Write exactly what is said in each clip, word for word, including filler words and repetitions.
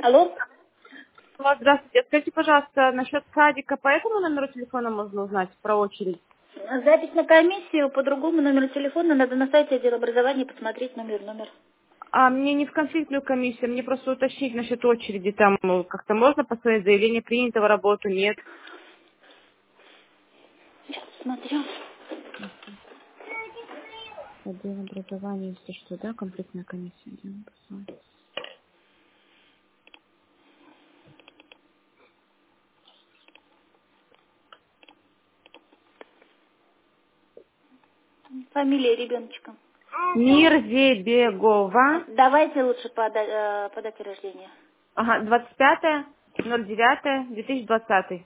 Алло? Алло, здравствуйте. Скажите, пожалуйста, насчет садика, по этому номеру телефона можно узнать про очередь? Запись на комиссию по другому номеру телефона. Надо на сайте отдела образования посмотреть номер, номер. А мне не в конфликтную комиссию, мне просто уточнить насчет очереди. Там ну, как-то можно поставить заявление, принято в работу, нет? Сейчас смотрю. Отдел образования, если что, да, конфликтная комиссия. Отдел образования. Фамилия ребеночка. Мирзебегова. Давайте лучше по, да- э, по дате рождения. Ага, двадцать пятое ноль девятое две тысячи двадцатый.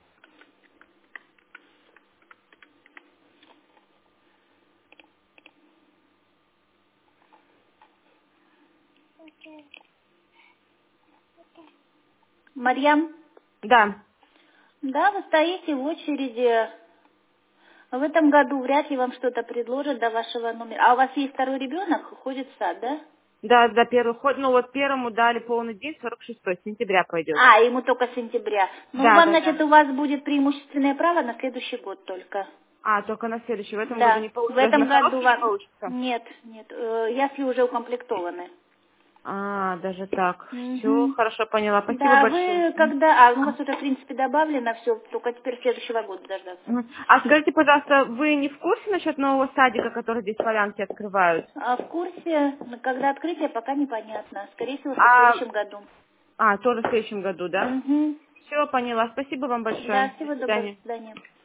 Марьям? Да. Да, вы стоите в очереди. В этом году вряд ли вам что-то предложат до вашего номера. А у вас есть второй ребенок, ходит в сад, да? Да, да, первый ход. Ну вот первому дали полный день, сорок шестой, сентября пойдет. А, ему только с сентября. Ну, Да, вам, да, да. значит, у вас будет преимущественное право на следующий год только. А, только на следующий. В этом году Да, не в получится. Даже на этом году короткий не вам... получится. Нет, нет, э, ясли уже укомплектованы. А, даже так. Все, Мгм. хорошо поняла. Спасибо Да, большое. вы когда... А, ну, у вас уже, в принципе, добавлено все, только теперь следующего года дождаться. Мгм. А скажите, пожалуйста, вы не в курсе насчет нового садика, который здесь в Полянке открывают? А в курсе, когда открытие, пока непонятно. Скорее всего, что в А, следующем году. а, тоже в следующем году, да? Угу. Все, поняла. Спасибо вам Да, большое. До всего доброго, до свидания. свидания.